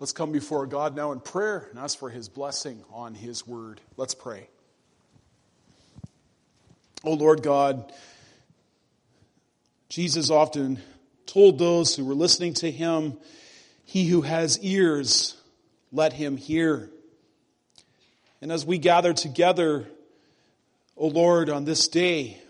Let's come before God now in prayer and ask for His blessing on His word. Let's pray. Oh Lord God, Jesus often told those who were listening to Him, "He who has ears, let him hear." And as we gather together, O Lord, on this day,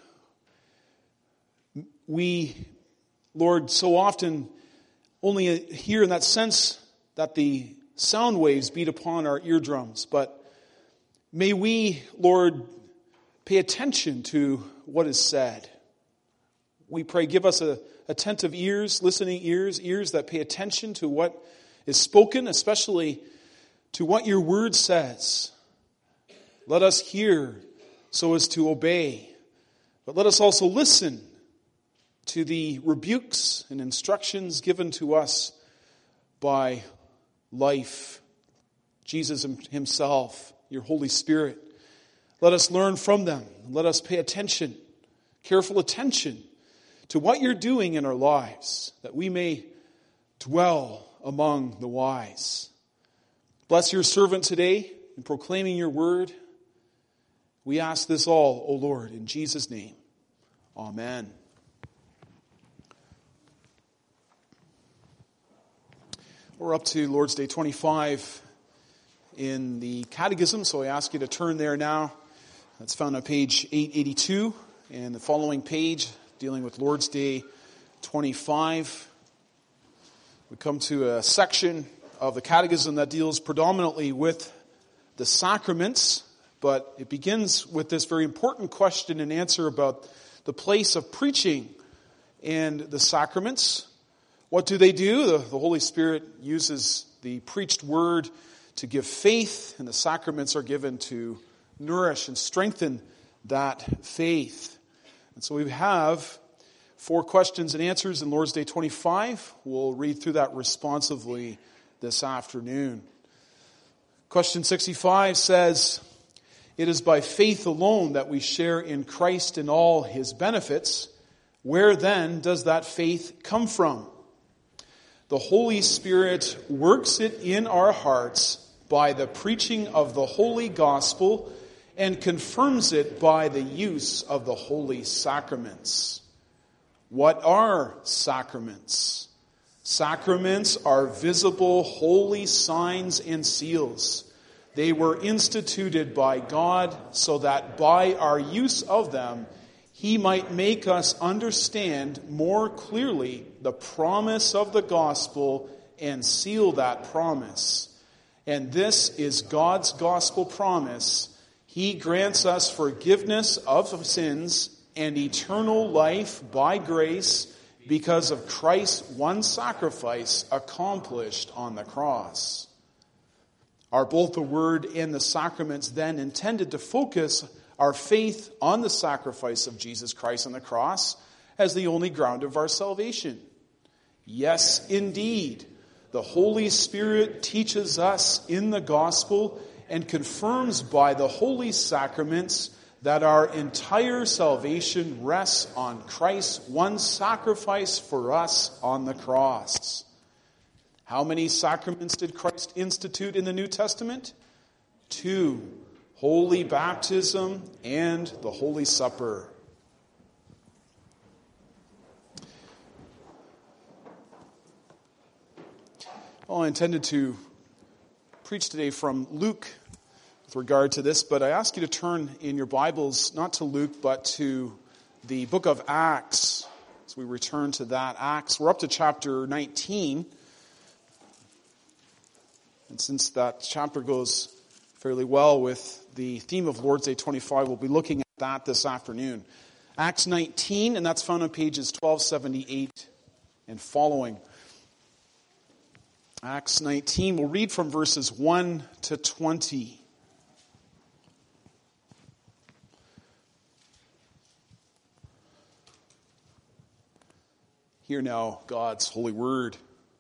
we, Lord, so often only hear in that sense that the sound waves beat upon our eardrums. But may we, Lord, pay attention to what is said. We pray, give us attentive ears, listening ears that pay attention to what is spoken, especially to what your word says. Let us hear so as to obey. But let us also listen to the rebukes and instructions given to us by life, Jesus Himself, your Holy Spirit. Let us learn from them. Let us pay attention, careful attention to what you're doing in our lives, that we may dwell among the wise. Bless your servant today in proclaiming your word. We ask this all, O Lord, in Jesus' name. Amen. We're up to Lord's Day 25 in the Catechism, so I ask you to turn there now. That's found on page 882, and the following page dealing with Lord's Day 25. We come to a section of the Catechism that deals predominantly with the sacraments, but it begins with this very important question and answer about the place of preaching and the sacraments. What do they do? The Holy Spirit uses the preached word to give faith, and the sacraments are given to nourish and strengthen that faith. And so we have 4 questions and answers in Lord's Day 25. We'll read through that responsively this afternoon. Question 65 says, "It is by faith alone that we share in Christ and all His benefits. Where then does that faith come from? The Holy Spirit works it in our hearts by the preaching of the Holy Gospel and confirms it by the use of the holy sacraments." What are sacraments? Sacraments are visible holy signs and seals. They were instituted by God so that by our use of them, He might make us understand more clearly the promise of the gospel and seal that promise. And this is God's gospel promise. He grants us forgiveness of sins and eternal life by grace because of Christ's one sacrifice accomplished on the cross. Are both the word and the sacraments then intended to focus our faith on the sacrifice of Jesus Christ on the cross as the only ground of our salvation? Yes, indeed. The Holy Spirit teaches us in the gospel and confirms by the holy sacraments that our entire salvation rests on Christ's one sacrifice for us on the cross. How many sacraments did Christ institute in the New Testament? 2. Holy baptism and the Holy Supper. Well, I intended to preach today from Luke with regard to this, but I ask you to turn in your Bibles not to Luke but to the book of Acts. As we return to that, Acts, we're up to chapter 19. And since that chapter goes fairly well with the theme of Lord's Day 25, we'll be looking at that this afternoon. Acts 19, and that's found on pages 1278 and following. Acts 19, we'll read from verses 1 to 20. Hear now God's holy word.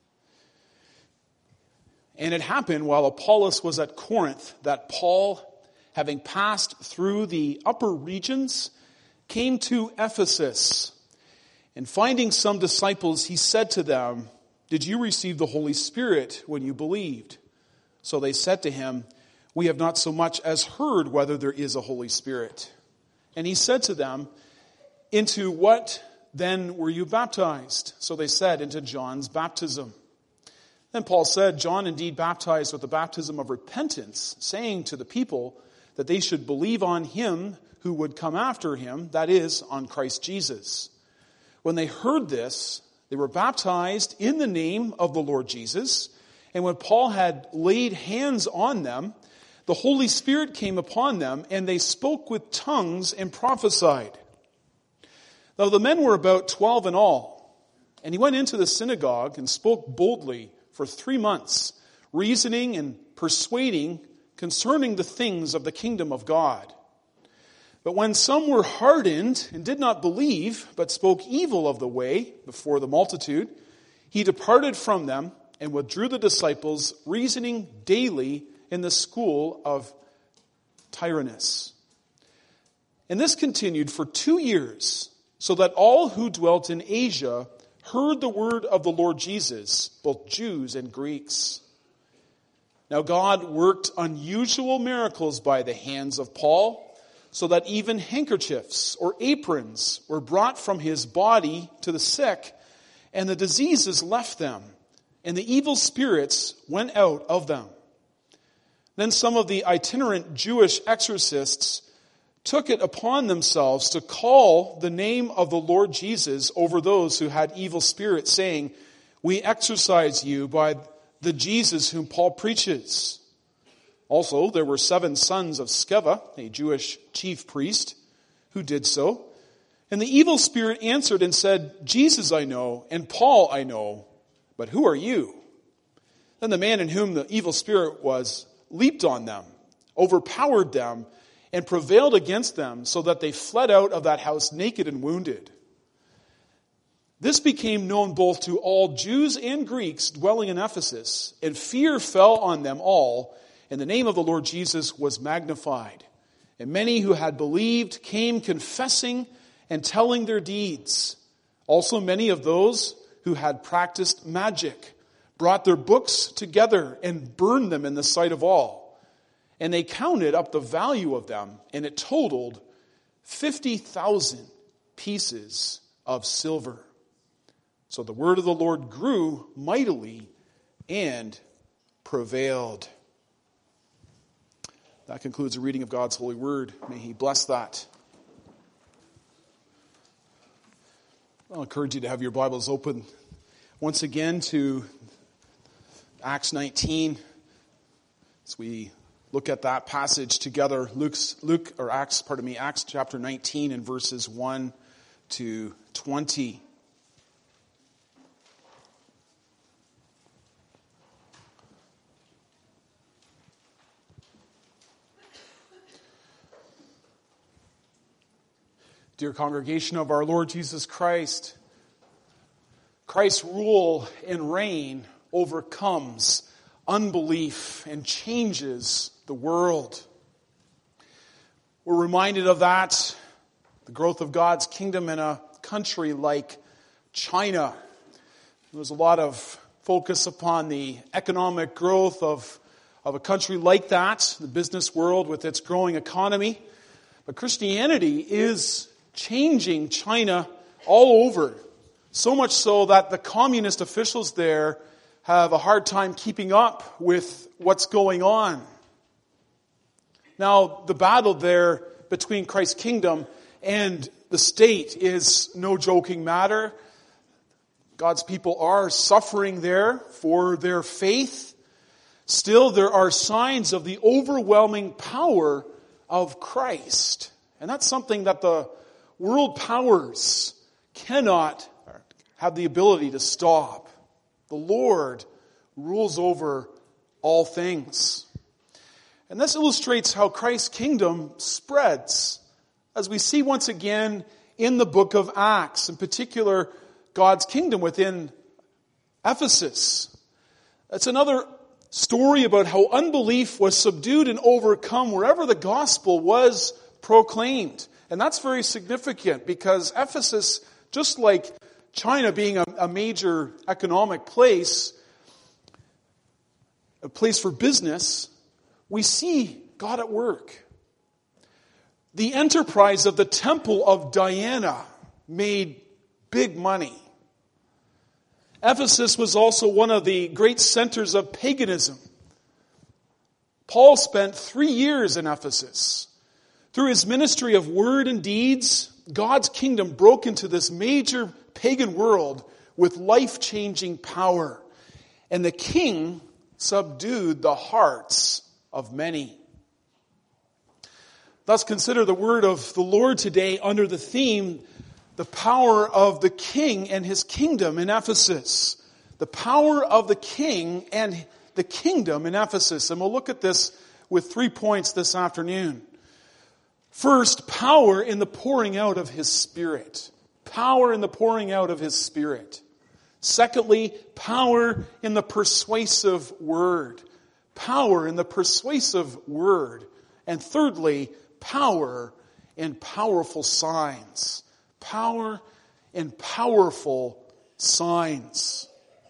And it happened while Apollos was at Corinth that Paul, having passed through the upper regions, came to Ephesus. And finding some disciples, he said to them, did you receive the Holy Spirit when you believed?" So they said to him, "We have not so much as heard whether there is a Holy Spirit." And he said to them, "Into what then were you baptized?" So they said, "Into John's baptism." Then Paul said, "John indeed baptized with the baptism of repentance, saying to the people that they should believe on him who would come after him, that is, on Christ Jesus." When they heard this, they were baptized in the name of the Lord Jesus. And when Paul had laid hands on them, the Holy Spirit came upon them, and they spoke with tongues and prophesied. Now the men were about 12 in all. And he went into the synagogue and spoke boldly for 3 months, reasoning and persuading concerning the things of the kingdom of God. But when some were hardened and did not believe, but spoke evil of the way before the multitude, he departed from them and withdrew the disciples, reasoning daily in the school of Tyrannus. And this continued for 2 years, so that all who dwelt in Asia heard the word of the Lord Jesus, both Jews and Greeks. Now God worked unusual miracles by the hands of Paul, so that even handkerchiefs or aprons were brought from his body to the sick, and the diseases left them, and the evil spirits went out of them. Then some of the itinerant Jewish exorcists took it upon themselves to call the name of the Lord Jesus over those who had evil spirits, saying, "We exorcise you by the Jesus whom Paul preaches." Also, there were 7 sons of Sceva, a Jewish chief priest, who did so. And the evil spirit answered and said, "Jesus I know, and Paul I know, but who are you?" Then the man in whom the evil spirit was leaped on them, overpowered them, and prevailed against them, so that they fled out of that house naked and wounded. This became known both to all Jews and Greeks dwelling in Ephesus, and fear fell on them all, and the name of the Lord Jesus was magnified. And many who had believed came confessing and telling their deeds. Also many of those who had practiced magic brought their books together and burned them in the sight of all. And they counted up the value of them, and it totaled 50,000 pieces of silver. So the word of the Lord grew mightily and prevailed. That concludes the reading of God's holy word. May he bless that. I'll encourage you to have your Bibles open once again to Acts 19. As we look at that passage together, Acts chapter 19 and verses 1 to 20. Dear congregation of our Lord Jesus Christ, Christ's rule and reign overcomes unbelief and changes the world. We're reminded of that, the growth of God's kingdom in a country like China. There's a lot of focus upon the economic growth of a country like that, the business world with its growing economy. But Christianity is changing China all over, so much so that the communist officials there have a hard time keeping up with what's going on. Now, the battle there between Christ's kingdom and the state is no joking matter. God's people are suffering there for their faith. Still, there are signs of the overwhelming power of Christ. And that's something that the world powers cannot have the ability to stop. The Lord rules over all things. And this illustrates how Christ's kingdom spreads, as we see once again in the book of Acts, in particular God's kingdom within Ephesus. That's another story about how unbelief was subdued and overcome wherever the gospel was proclaimed. And that's very significant because Ephesus, just like China being a major economic place, a place for business, we see God at work. The enterprise of the Temple of Diana made big money. Ephesus was also one of the great centers of paganism. Paul spent 3 years in Ephesus. Through his ministry of word and deeds, God's kingdom broke into this major pagan world with life-changing power. And the king subdued the hearts of many. Thus consider the word of the Lord today under the theme, the power of the king and his kingdom in Ephesus. The power of the king and the kingdom in Ephesus. And we'll look at this with 3 points this afternoon. First, power in the pouring out of his Spirit. Power in the pouring out of his Spirit. Secondly, power in the persuasive word. Power in the persuasive word. And thirdly, power in powerful signs. Power in powerful signs.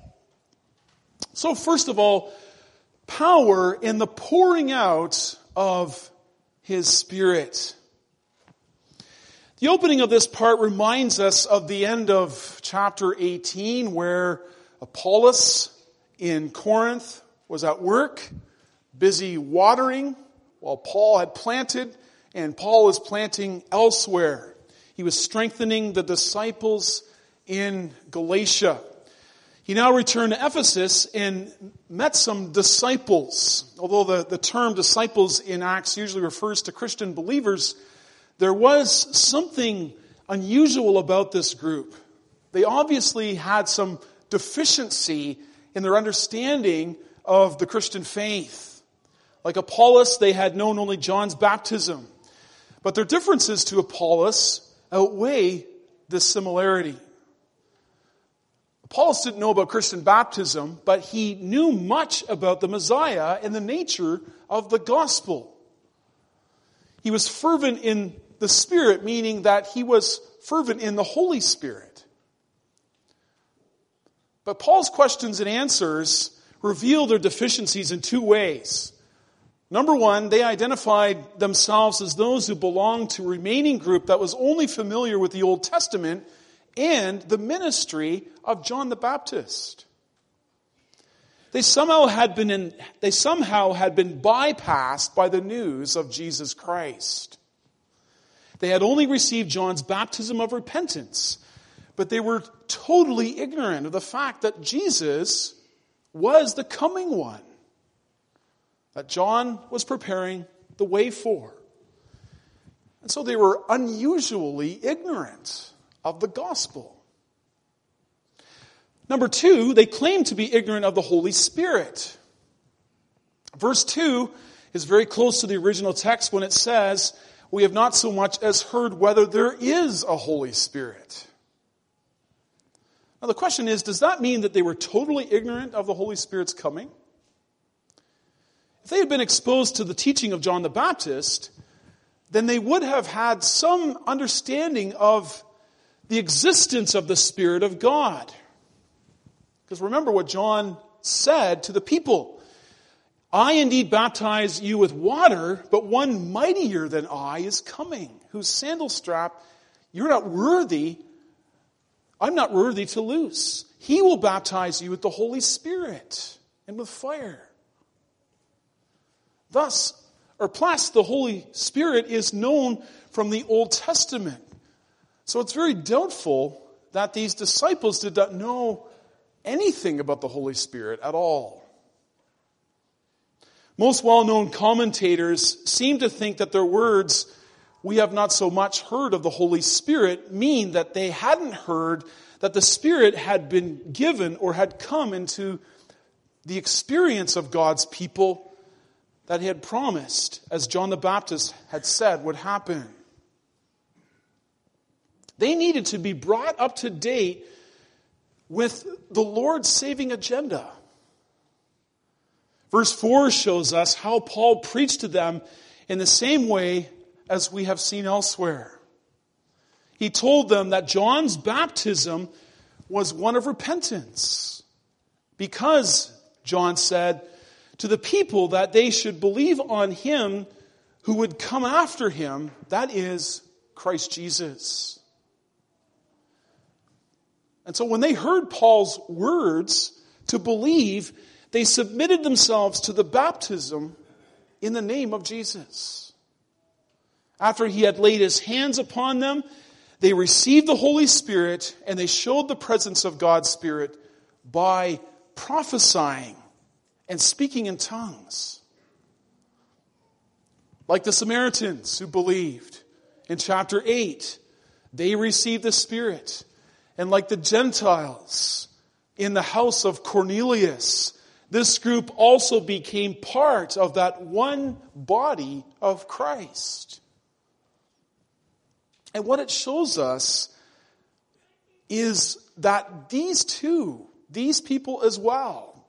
So first of all, power in the pouring out of his Spirit. The opening of this part reminds us of the end of chapter 18, where Apollos in Corinth was at work, busy watering, while Paul had planted, and Paul is planting elsewhere. He was strengthening the disciples in Galatia. He now returned to Ephesus and met some disciples. Although the term disciples in Acts usually refers to Christian believers, there was something unusual about this group. They obviously had some deficiency in their understanding of the Christian faith. Like Apollos, they had known only John's baptism. But their differences to Apollos outweigh this similarity. Apollos didn't know about Christian baptism, but he knew much about the Messiah and the nature of the gospel. He was fervent in the Spirit, meaning that he was fervent in the Holy Spirit. But Paul's questions and answers reveal their deficiencies in 2 ways. Number one, they identified themselves as those who belonged to a remaining group that was only familiar with the Old Testament and the ministry of John the Baptist. They somehow had been bypassed by the news of Jesus Christ. They had only received John's baptism of repentance, but they were totally ignorant of the fact that Jesus was the coming one, that John was preparing the way for. And so they were unusually ignorant of the gospel. Number 2, they claimed to be ignorant of the Holy Spirit. Verse 2 is very close to the original text when it says, "We have not so much as heard whether there is a Holy Spirit." Now the question is, does that mean that they were totally ignorant of the Holy Spirit's coming? If they had been exposed to the teaching of John the Baptist, then they would have had some understanding of the existence of the Spirit of God. Because remember what John said to the people. "I indeed baptize you with water, but one mightier than I is coming, whose sandal strap I'm not worthy to loose. He will baptize you with the Holy Spirit and with fire." Thus, the Holy Spirit is known from the Old Testament. So it's very doubtful that these disciples did not know anything about the Holy Spirit at all. Most well-known commentators seem to think that their words, "We have not so much heard of the Holy Spirit," mean that they hadn't heard that the Spirit had been given or had come into the experience of God's people that he had promised, as John the Baptist had said would happen. They needed to be brought up to date with the Lord's saving agenda. Verse 4 shows us how Paul preached to them in the same way as we have seen elsewhere. He told them that John's baptism was one of repentance. Because, John said, to the people that they should believe on him who would come after him, that is Christ Jesus. And so when they heard Paul's words to believe, they submitted themselves to the baptism in the name of Jesus. After he had laid his hands upon them, they received the Holy Spirit, and they showed the presence of God's Spirit by prophesying and speaking in tongues. Like the Samaritans who believed in chapter 8, they received the Spirit. And like the Gentiles in the house of Cornelius, this group also became part of that one body of Christ. And what it shows us is that these people as well,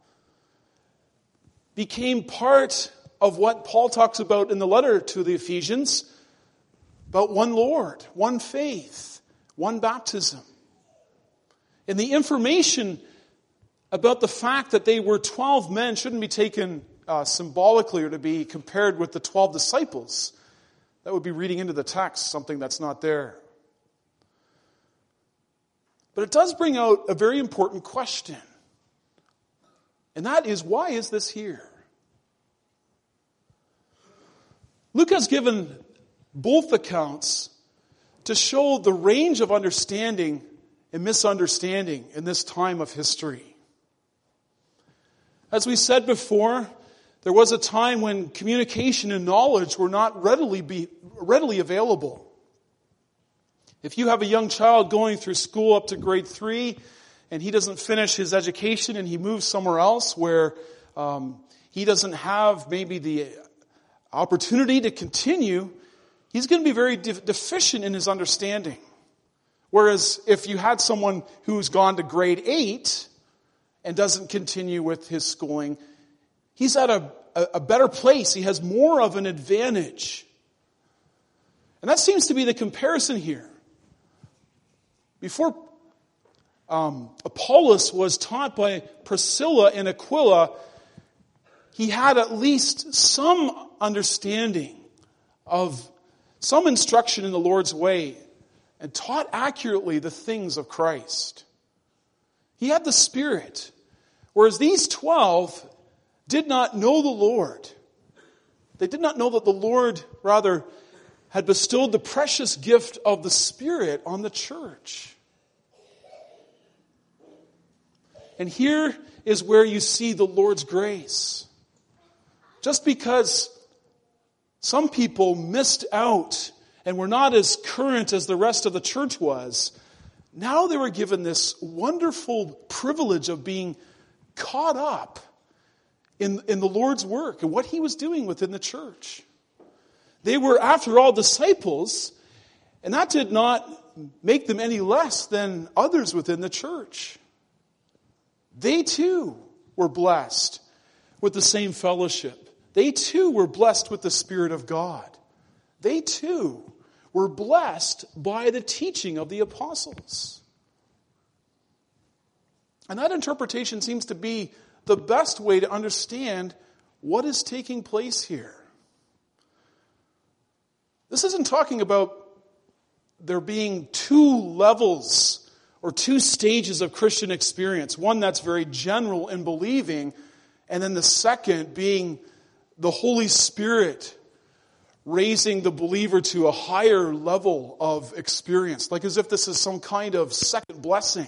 became part of what Paul talks about in the letter to the Ephesians, about one Lord, one faith, one baptism. And the information about the fact that they were 12 men shouldn't be taken symbolically or to be compared with the 12 disciples. That would be reading into the text something that's not there. But it does bring out a very important question. And that is, why is this here? Luke has given both accounts to show the range of understanding and misunderstanding in this time of history. As we said before, there was a time when communication and knowledge were not readily available. If you have a young child going through school up to grade 3 and he doesn't finish his education and he moves somewhere else where he doesn't have maybe the opportunity to continue, he's going to be very deficient in his understanding. Whereas if you had someone who's gone to grade 8 and doesn't continue with his schooling, he's at a better place. He has more of an advantage. And that seems to be the comparison here. Before Apollos was taught by Priscilla and Aquila, he had at least some understanding of some instruction in the Lord's way and taught accurately the things of Christ. He had the Spirit, whereas these 12 did not know the Lord. They did not know that the Lord, rather, had bestowed the precious gift of the Spirit on the church. And here is where you see the Lord's grace. Just because some people missed out and were not as current as the rest of the church was, now they were given this wonderful privilege of being caught up in the Lord's work and what He was doing within the church. They were, after all, disciples, and that did not make them any less than others within the church. They too were blessed with the same fellowship. They too were blessed with the Spirit of God. They too were blessed by the teaching of the apostles. And that interpretation seems to be the best way to understand what is taking place here. This isn't talking about there being two levels or two stages of Christian experience. One that's very general in believing, and then the second being the Holy Spirit raising the believer to a higher level of experience, like as if this is some kind of second blessing.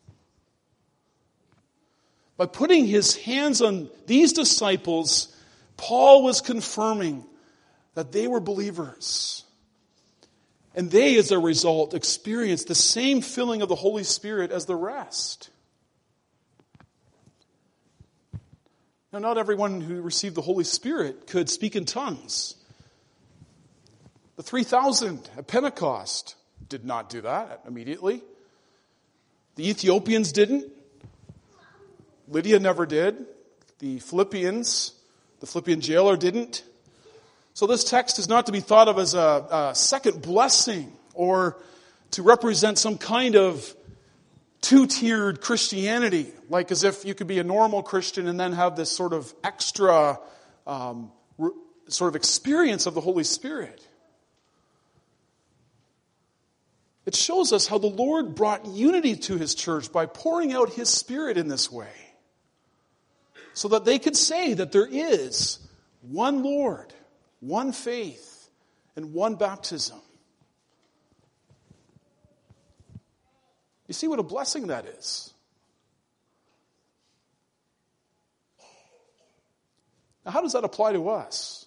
By putting his hands on these disciples, Paul was confirming that they were believers. And they, as a result, experienced the same filling of the Holy Spirit as the rest. Now, not everyone who received the Holy Spirit could speak in tongues. The 3,000 at Pentecost did not do that immediately. The Ethiopians didn't. Lydia never did. The Philippian jailer didn't. So this text is not to be thought of as a second blessing or to represent some kind of two-tiered Christianity, like as if you could be a normal Christian and then have this sort of extra sort of experience of the Holy Spirit. It shows us how the Lord brought unity to His church by pouring out His Spirit in this way, so that they could say that there is one Lord, one faith, and one baptism. You see what a blessing that is? Now, how does that apply to us?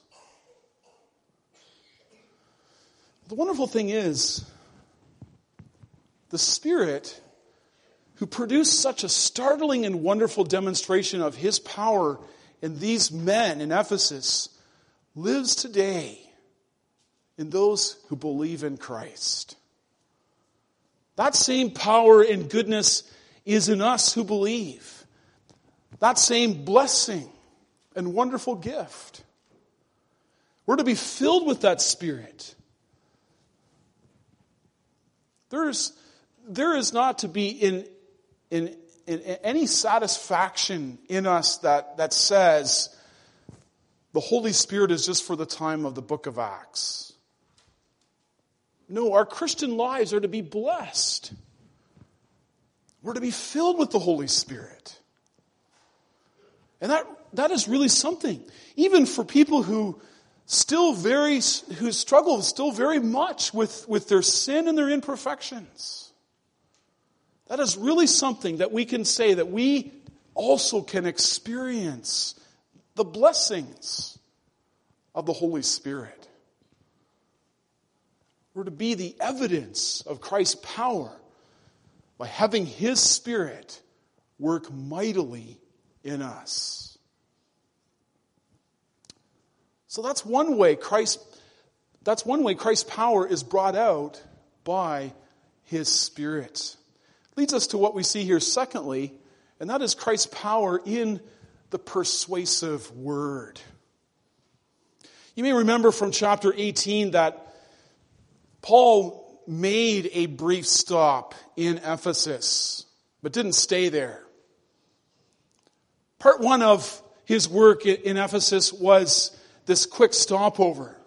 The wonderful thing is, the Spirit, who produced such a startling and wonderful demonstration of His power in these men in Ephesus, lives today in those who believe in Christ. That same power and goodness is in us who believe. That same blessing and wonderful gift. We're to be filled with that Spirit. There is not to be in any satisfaction in us that says the Holy Spirit is just for the time of the book of Acts. No, our Christian lives are to be blessed. We're to be filled with the Holy Spirit. And that is really something. Even for people who struggle still very much with their sin and their imperfections. That is really something that we can say that we also can experience the blessings of the Holy Spirit. We're to be the evidence of Christ's power by having His Spirit work mightily in us. So that's one way Christ's power is brought out by His Spirit. Leads us to what we see here secondly, and that is Christ's power in the persuasive word. You may remember from chapter 18 that Paul made a brief stop in Ephesus, but didn't stay there. Part one of his work in Ephesus was this quick stopover.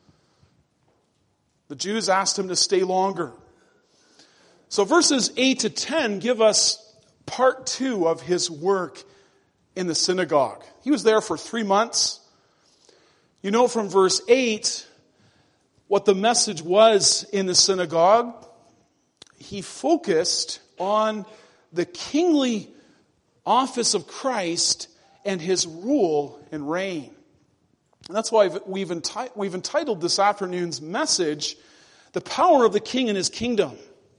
The Jews asked him to stay longer. So verses 8 to 10 give us part two of his work in the synagogue. He was there for 3 months. You know from verse 8 what the message was in the synagogue. He focused on the kingly office of Christ and His rule and reign. And that's why we've entitled this afternoon's message, The Power of the King and His Kingdom.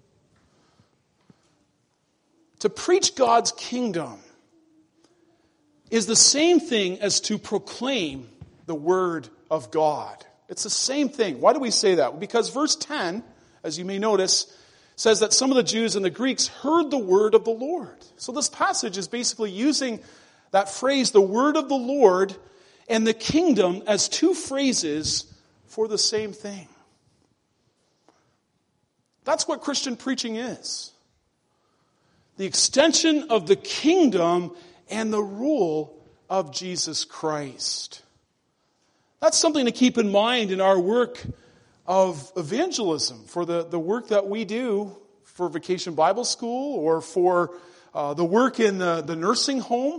To preach God's kingdom is the same thing as to proclaim the Word of God. It's the same thing. Why do we say that? Because verse 10, as you may notice, says that some of the Jews and the Greeks heard the word of the Lord. So this passage is basically using that phrase, the word of the Lord, and the kingdom as two phrases for the same thing. That's what Christian preaching is. The extension of the kingdom and the rule of Jesus Christ. That's something to keep in mind in our work of evangelism, for the work that we do for Vacation Bible School or for the work in the nursing home,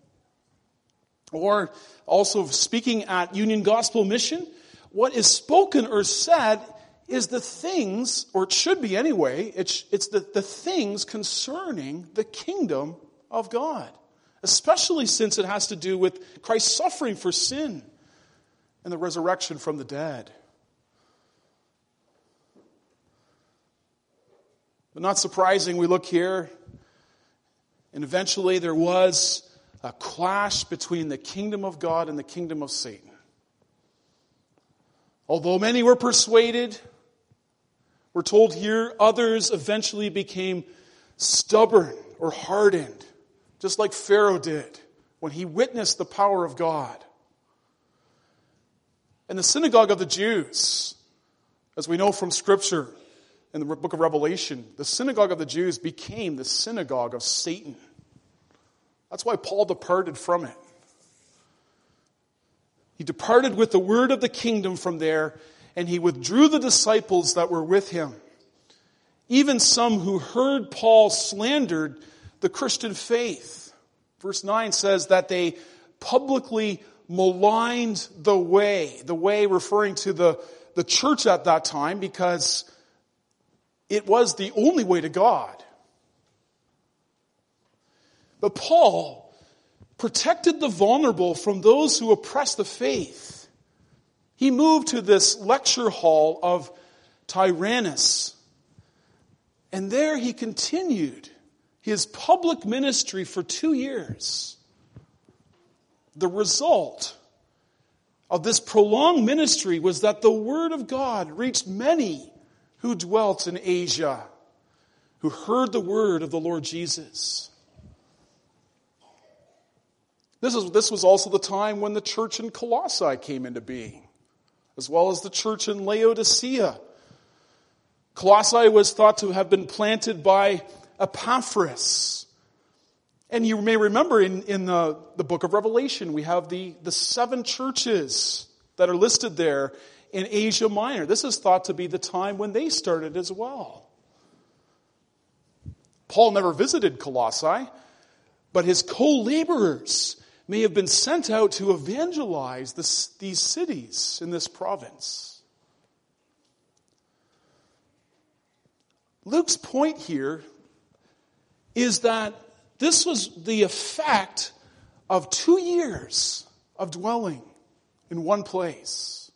or also speaking at Union Gospel Mission. What is spoken or said is the things, or it should be anyway, it's the things concerning the kingdom of God. Especially since it has to do with Christ's suffering for sin and the resurrection from the dead. But not surprising, we look here, and eventually there was a clash between the kingdom of God and the kingdom of Satan. Although many were persuaded, we're told here, others eventually became stubborn or hardened, just like Pharaoh did when he witnessed the power of God. And the synagogue of the Jews, as we know from Scripture, in the book of Revelation, the synagogue of the Jews became the synagogue of Satan. That's why Paul departed from it. He departed with the word of the kingdom from there, and he withdrew the disciples that were with him. Even some who heard Paul slandered the Christian faith. Verse 9 says that they publicly maligned the way referring to the church at that time, because it was the only way to God. But Paul protected the vulnerable from those who oppressed the faith. He moved to this lecture hall of Tyrannus, and there he continued his public ministry for 2 years. The result of this prolonged ministry was that the word of God reached many who dwelt in Asia, who heard the word of the Lord Jesus. This was also the time when the church in Colossae came into being, as well as the church in Laodicea. Colossae was thought to have been planted by Epaphras. And you may remember in the book of Revelation, we have the 7 churches that are listed there in Asia Minor. This is thought to be the time when they started as well. Paul never visited Colossae, but his co-laborers may have been sent out to evangelize these cities in this province. Luke's point here is that this was the effect of 2 years of dwelling in one place.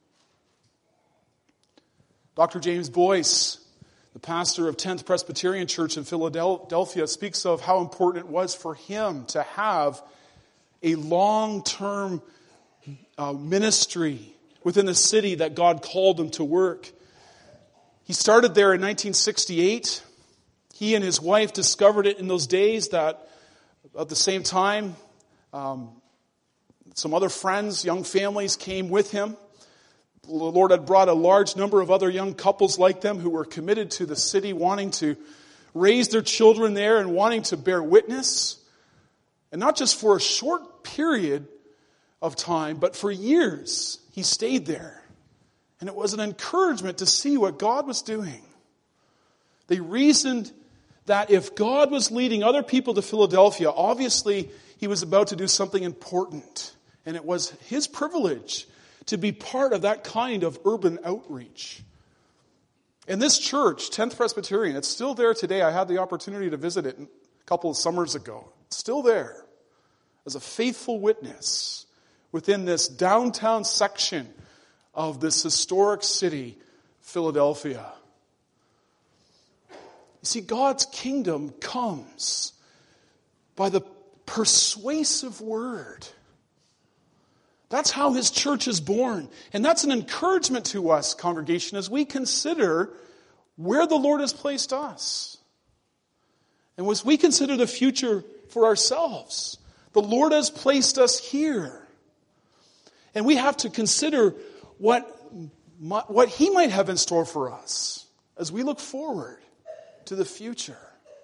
Dr. James Boyce, the pastor of 10th Presbyterian Church in Philadelphia, speaks of how important it was for him to have a long-term ministry within the city that God called him to work. He started there in 1968. He and his wife discovered it in those days that at the same time, some other friends, young families came with him. The Lord had brought a large number of other young couples like them who were committed to the city, wanting to raise their children there and wanting to bear witness. And not just for a short period of time, but for years he stayed there. And it was an encouragement to see what God was doing. They reasoned that if God was leading other people to Philadelphia, obviously he was about to do something important. And it was his privilege to be part of that kind of urban outreach. And this church, 10th Presbyterian, it's still there today. I had the opportunity to visit it a couple of summers ago. It's still there as a faithful witness within this downtown section of this historic city, Philadelphia. You see, God's kingdom comes by the persuasive word. That's how his church is born. And that's an encouragement to us, congregation, as we consider where the Lord has placed us. And as we consider the future for ourselves, the Lord has placed us here. And we have to consider what he might have in store for us as we look forward to the future.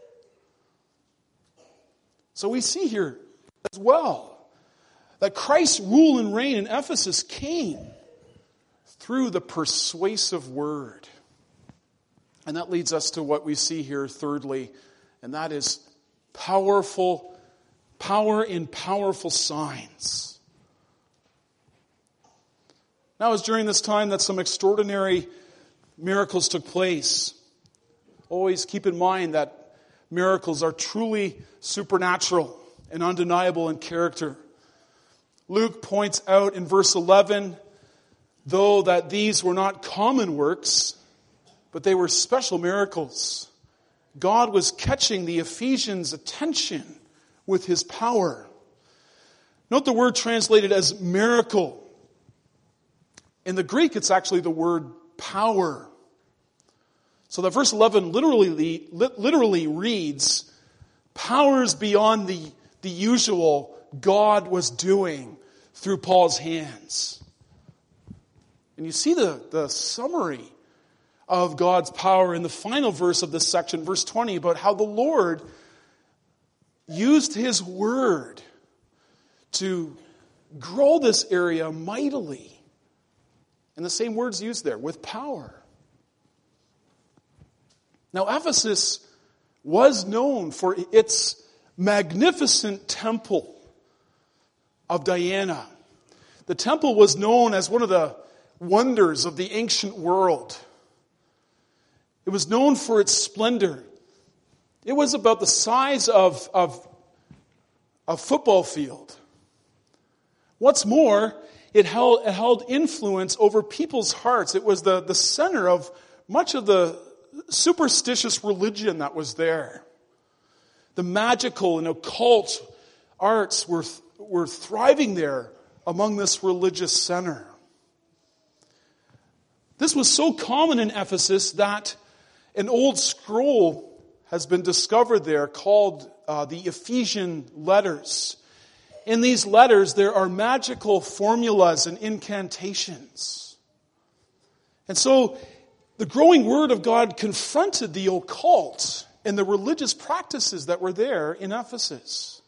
So we see here as well that Christ's rule and reign in Ephesus came through the persuasive word. And that leads us to what we see here thirdly, and that is power in powerful signs. Now, it was during this time that some extraordinary miracles took place. Always keep in mind that miracles are truly supernatural and undeniable in character. Luke points out in verse 11, though that these were not common works, but they were special miracles. God was catching the Ephesians' attention with his power. Note the word translated as miracle. In the Greek, it's actually the word power. So that verse 11 literally reads, powers beyond the usual God was doing through Paul's hands. And you see the summary of God's power in the final verse of this section, verse 20, about how the Lord used His word to grow this area mightily. And the same words used there, with power. Now, Ephesus was known for its magnificent temple of Diana. The temple was known as one of the wonders of the ancient world. It was known for its splendor. It was about the size of a football field. What's more, it held influence over people's hearts. It was the center of much of the superstitious religion that was there. The magical and occult arts were thriving there among this religious center. This was so common in Ephesus that an old scroll has been discovered there called the Ephesian letters. In these letters, there are magical formulas and incantations. And so, the growing word of God confronted the occult and the religious practices that were there in Ephesus.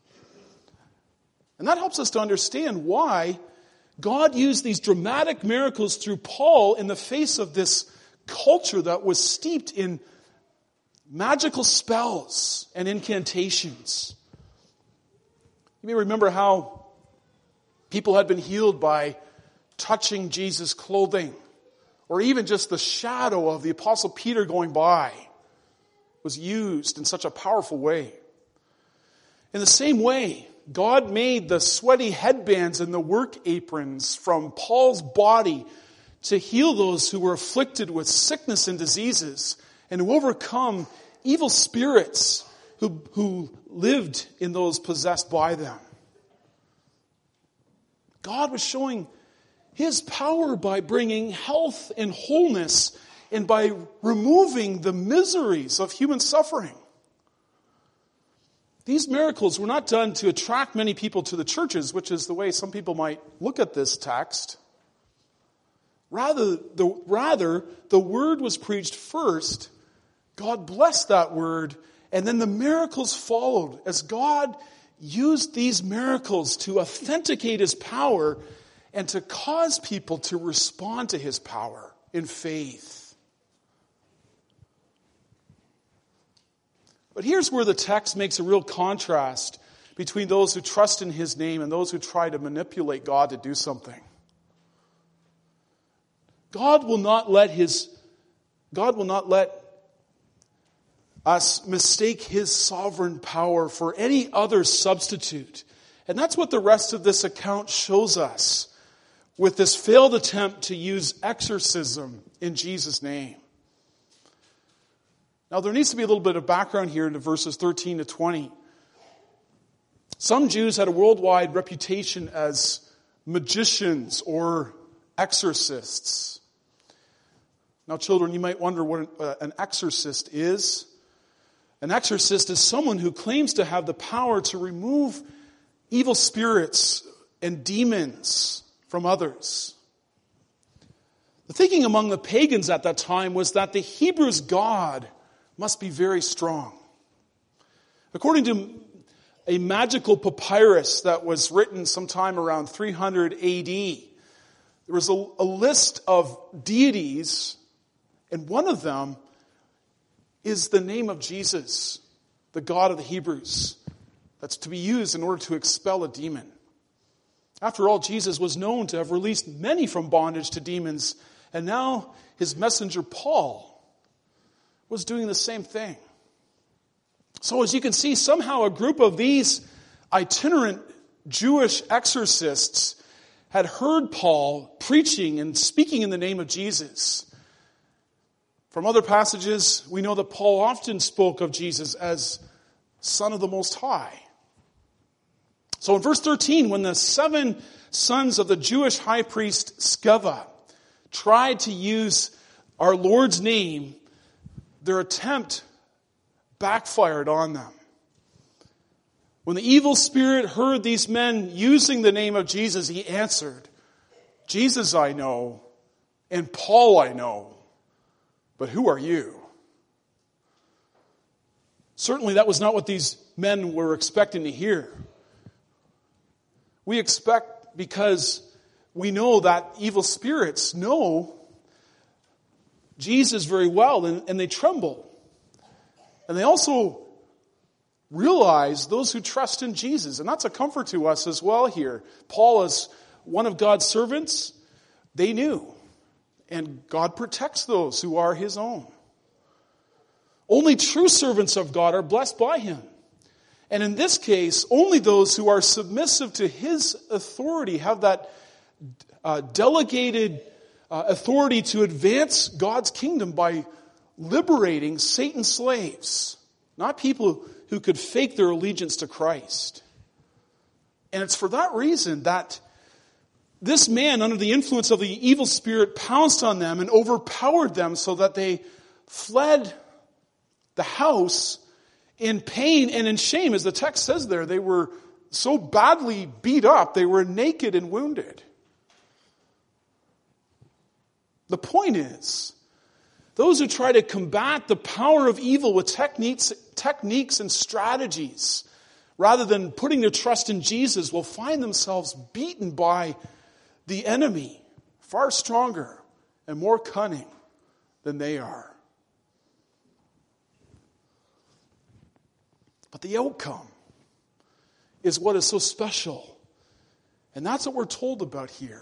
And that helps us to understand why God used these dramatic miracles through Paul in the face of this culture that was steeped in magical spells and incantations. You may remember how people had been healed by touching Jesus' clothing, or even just the shadow of the Apostle Peter going by was used in such a powerful way. In the same way, God made the sweaty headbands and the work aprons from Paul's body to heal those who were afflicted with sickness and diseases and to overcome evil spirits who lived in those possessed by them. God was showing His power by bringing health and wholeness and by removing the miseries of human suffering. These miracles were not done to attract many people to the churches, which is the way some people might look at this text. Rather, the word was preached first. God blessed that word, and then the miracles followed as God used these miracles to authenticate His power and to cause people to respond to His power in faith. But here's where the text makes a real contrast between those who trust in His name and those who try to manipulate God to do something. God will not let us mistake His sovereign power for any other substitute. And that's what the rest of this account shows us with this failed attempt to use exorcism in Jesus' name. Now, there needs to be a little bit of background here into verses 13 to 20. Some Jews had a worldwide reputation as magicians or exorcists. Now, children, you might wonder what an exorcist is. An exorcist is someone who claims to have the power to remove evil spirits and demons from others. The thinking among the pagans at that time was that the Hebrews' God must be very strong. According to a magical papyrus that was written sometime around 300 AD, there was a list of deities, and one of them is the name of Jesus, the God of the Hebrews, that's to be used in order to expel a demon. After all, Jesus was known to have released many from bondage to demons, and now His messenger Paul was doing the same thing. So as you can see, somehow a group of these itinerant Jewish exorcists had heard Paul preaching and speaking in the name of Jesus. From other passages, we know that Paul often spoke of Jesus as Son of the Most High. So in verse 13, when the 7 sons of the Jewish high priest Sceva tried to use our Lord's name, their attempt backfired on them. When the evil spirit heard these men using the name of Jesus, he answered, "Jesus I know, and Paul I know, But who are you? Certainly that was not what these men were expecting to hear. We expect because we know that evil spirits know Jesus very well, and they tremble. And they also realize those who trust in Jesus. And that's a comfort to us as well here. Paul, as one of God's servants, they knew. And God protects those who are his own. Only true servants of God are blessed by him. And in this case, only those who are submissive to his authority have that delegated authority to advance God's kingdom by liberating Satan's slaves. Not people who could fake their allegiance to Christ. And it's for that reason that this man, under the influence of the evil spirit, pounced on them and overpowered them so that they fled the house in pain and in shame. As the text says there, they were so badly beat up, they were naked and wounded. The point is, those who try to combat the power of evil with techniques and strategies, rather than putting their trust in Jesus, will find themselves beaten by the enemy, far stronger and more cunning than they are. But the outcome is what is so special. And that's what we're told about here.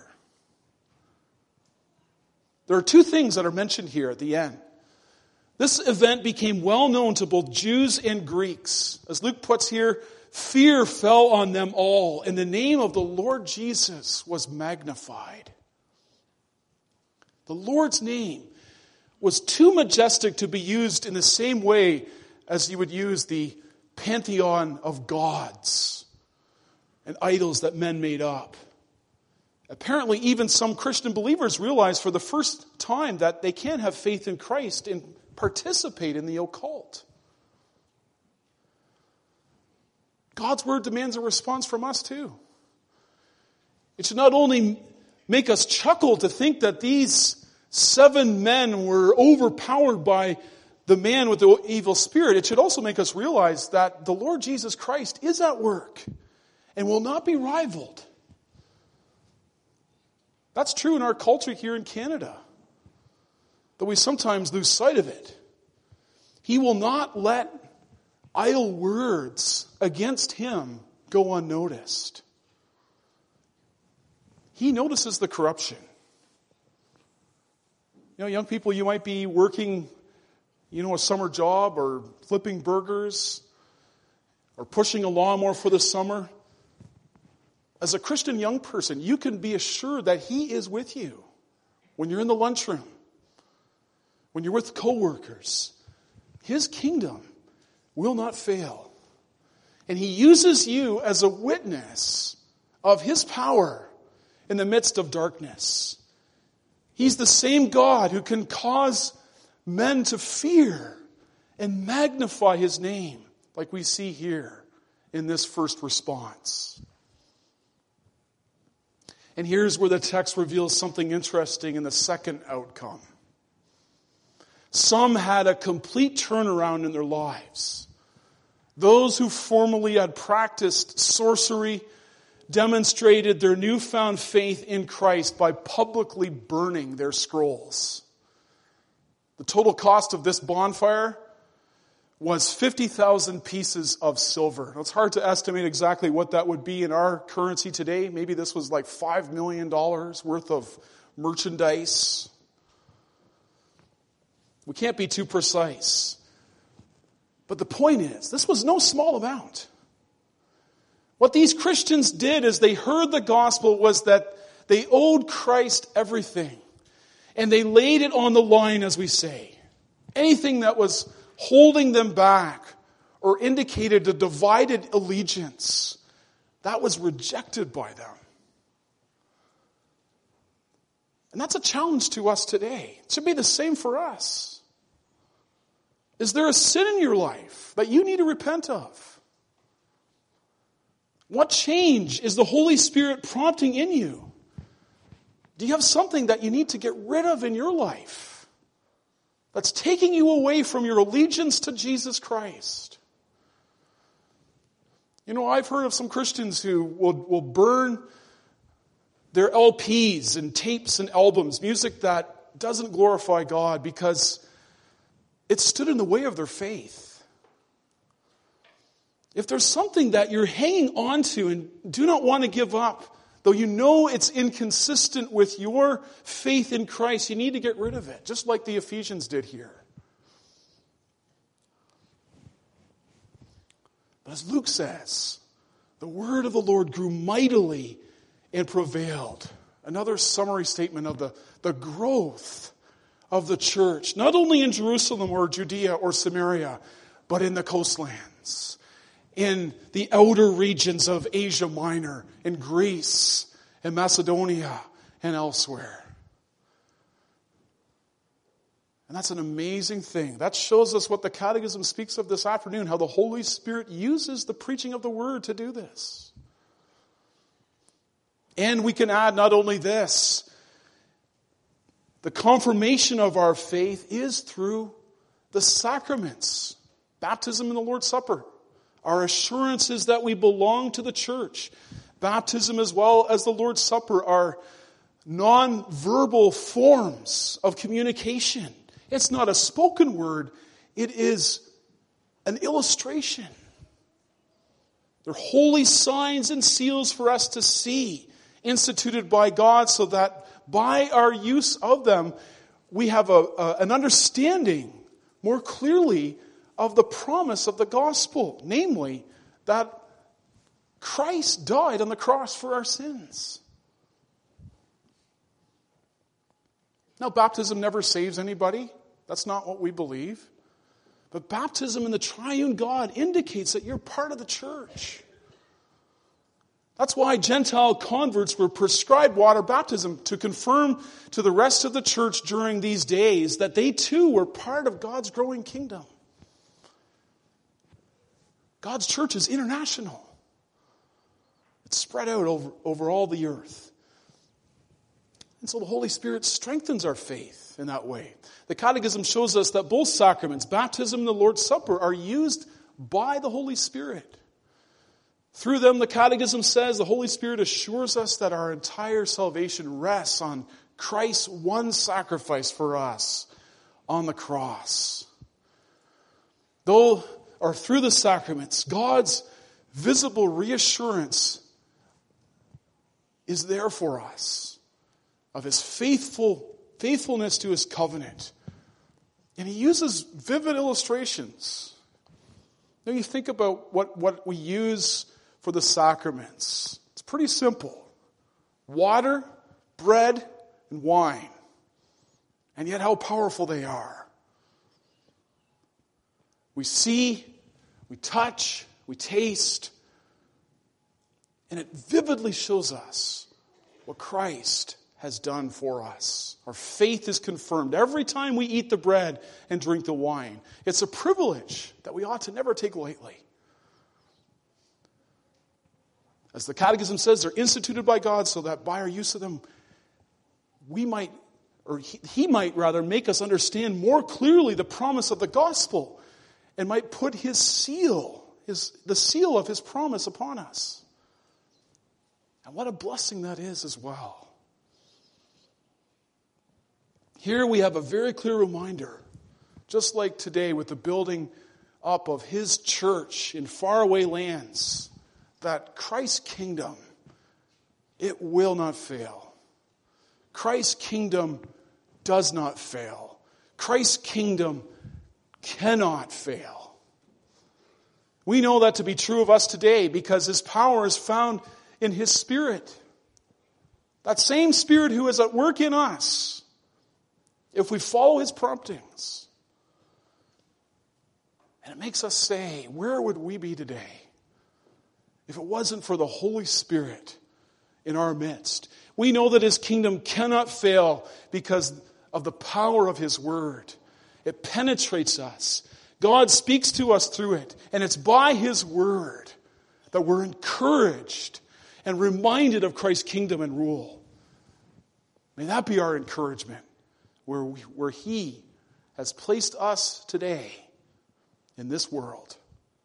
There are two things that are mentioned here at the end. This event became well known to both Jews and Greeks. As Luke puts here, fear fell on them all, and the name of the Lord Jesus was magnified. The Lord's name was too majestic to be used in the same way as you would use the pantheon of gods and idols that men made up. Apparently, even some Christian believers realize for the first time that they can have faith in Christ and participate in the occult. God's word demands a response from us too. It should not only make us chuckle to think that these 7 men were overpowered by the man with the evil spirit, it should also make us realize that the Lord Jesus Christ is at work and will not be rivaled. That's true in our culture here in Canada, though we sometimes lose sight of it. He will not let idle words against him go unnoticed. He notices the corruption. You know, young people, you might be working, a summer job or flipping burgers or pushing a lawnmower for the summer. As a Christian young person, you can be assured that he is with you when you're in the lunchroom, when you're with coworkers. His kingdom will not fail. And he uses you as a witness of his power in the midst of darkness. He's the same God who can cause men to fear and magnify his name, like we see here in this first response. And here's where the text reveals something interesting in the second outcome. Some had a complete turnaround in their lives. Those who formerly had practiced sorcery demonstrated their newfound faith in Christ by publicly burning their scrolls. The total cost of this bonfire was 50,000 pieces of silver. Now, it's hard to estimate exactly what that would be in our currency today. Maybe this was like $5 million worth of merchandise. We can't be too precise. But the point is, this was no small amount. What these Christians did as they heard the gospel was that they owed Christ everything. And they laid it on the line, as we say. Anything that was holding them back or indicated a divided allegiance, that was rejected by them. And that's a challenge to us today. It should be the same for us. Is there a sin in your life that you need to repent of? What change is the Holy Spirit prompting in you? Do you have something that you need to get rid of in your life that's taking you away from your allegiance to Jesus Christ. You know, I've heard of some Christians who will burn their LPs and tapes and albums, music that doesn't glorify God, because it stood in the way of their faith. If there's something that you're hanging on to and do not want to give up, though you know it's inconsistent with your faith in Christ, you need to get rid of it, just like the Ephesians did here. But as Luke says, the word of the Lord grew mightily and prevailed. Another summary statement of the growth of the church, not only in Jerusalem or Judea or Samaria, but in the coastlands, in the outer regions of Asia Minor, in Greece, in Macedonia, and elsewhere. And that's an amazing thing. That shows us what the Catechism speaks of this afternoon, how the Holy Spirit uses the preaching of the Word to do this. And we can add not only this, the confirmation of our faith is through the sacraments, baptism and the Lord's Supper. Our assurance is that we belong to the church. Baptism as well as the Lord's Supper are non-verbal forms of communication. It's not a spoken word, it is an illustration. They're holy signs and seals for us to see, instituted by God, so that by our use of them, we have an understanding more clearly of the promise of the gospel, namely that Christ died on the cross for our sins. Now, baptism never saves anybody. That's not what we believe. But baptism in the triune God indicates that you're part of the church. That's why Gentile converts were prescribed water baptism, to confirm to the rest of the church during these days that they too were part of God's growing kingdom. God's church is international. It's spread out over all the earth. And so the Holy Spirit strengthens our faith in that way. The Catechism shows us that both sacraments, baptism and the Lord's Supper, are used by the Holy Spirit. Through them, the Catechism says, the Holy Spirit assures us that our entire salvation rests on Christ's one sacrifice for us on the cross. Through the sacraments, God's visible reassurance is there for us of His faithfulness to His covenant. And He uses vivid illustrations. Now you think about what we use for the sacraments. It's pretty simple. Water, bread, and wine. And yet how powerful they are. We see, we touch, we taste, and it vividly shows us what Christ has done for us. Our faith is confirmed every time we eat the bread and drink the wine. It's a privilege that we ought to never take lightly. As the Catechism says, they're instituted by God so that by our use of them, He might make us understand more clearly the promise of the gospel, and might put His seal, the seal of His promise upon us. And what a blessing that is as well. Here we have a very clear reminder, just like today with the building up of His church in faraway lands, that Christ's kingdom, it will not fail. Christ's kingdom does not fail. Christ's kingdom cannot fail. We know that to be true of us today because His power is found in His Spirit. That same Spirit who is at work in us, if we follow His promptings. And it makes us say, where would we be today if it wasn't for the Holy Spirit in our midst? We know that His kingdom cannot fail because of the power of His word. It penetrates us. God speaks to us through it. And it's by His word that we're encouraged and reminded of Christ's kingdom and rule. May that be our encouragement, where He has placed us today in this world.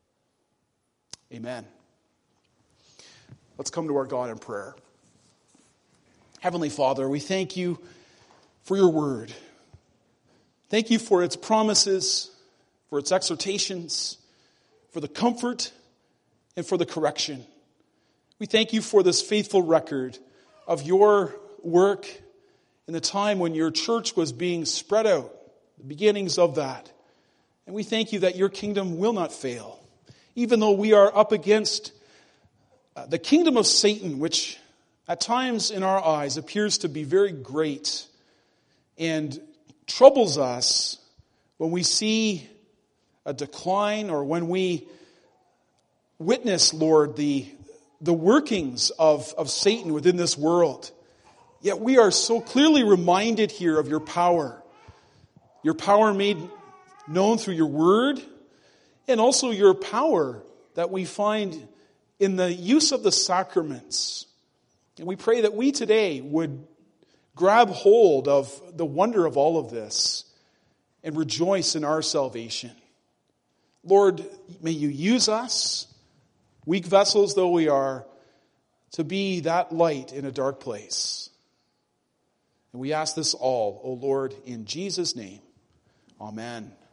Amen. Let's come to our God in prayer. Heavenly Father, we thank you for your word. Thank you for its promises, for its exhortations, for the comfort, and for the correction. We thank you for this faithful record of your work in the time when your church was being spread out, the beginnings of that. And we thank you that your kingdom will not fail, even though we are up against the kingdom of Satan, which at times in our eyes appears to be very great and troubles us when we see a decline or when we witness, Lord, the workings of Satan within this world. Yet we are so clearly reminded here of your power made known through your word, and also your power that we find in the use of the sacraments. And we pray that we today would grab hold of the wonder of all of this and rejoice in our salvation. Lord, may you use us, weak vessels though we are, to be that light in a dark place. And we ask this all, O Lord, in Jesus' name. Amen.